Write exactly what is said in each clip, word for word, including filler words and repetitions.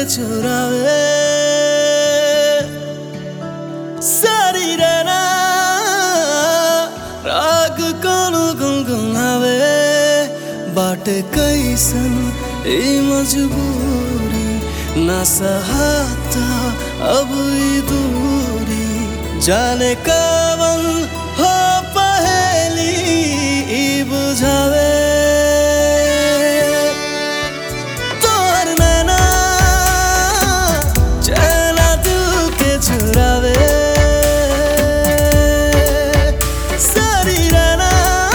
चुरावे सारी रहना राग कोनो गुनगुनावे बाटे कैसन ई मजबूरी ना सहाता अब ई दूरी जाने कवन हो पहेली ई बुझावे तोहर नैना चैना दिल के चुरावे सारी रहना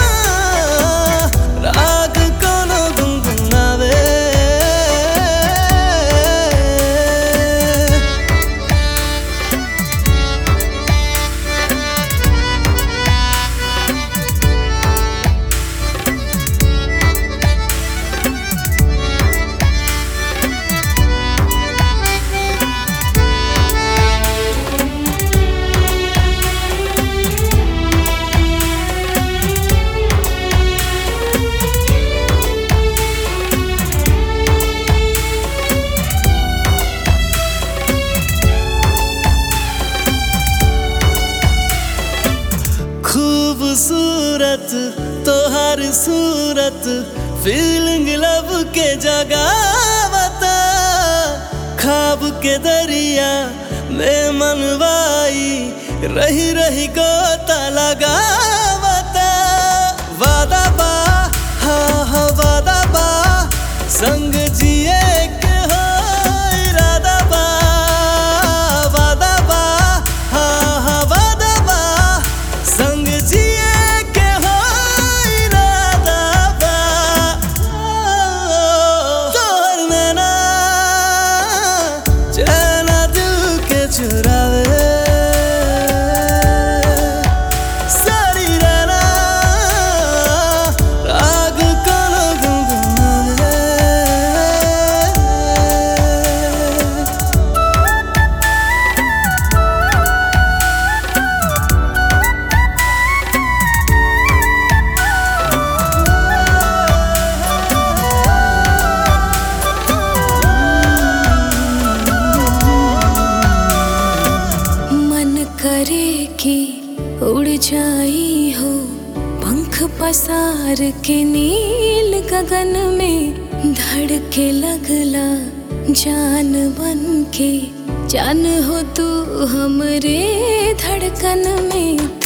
राग कोनो गुनगुनावे खूबसूरत तोहर सूरत फीलिंग लब के जगावता खाब के दरिया में मनवाई रही रही गोता लगावता वादा बा हा हा वादा बा संग जिए के हो इरादा बा वादा बा हा हा वादा बा संग जिए के हो इरादा बा तोहर नैना चैना दिल के चुरावे सारी रहना राग कोनो गुनगुनावे करे कि उड़ जाई हो पंख पसार के नील गगन में धड़के लगला जान बन के जान हो तू हमरे धड़कन में।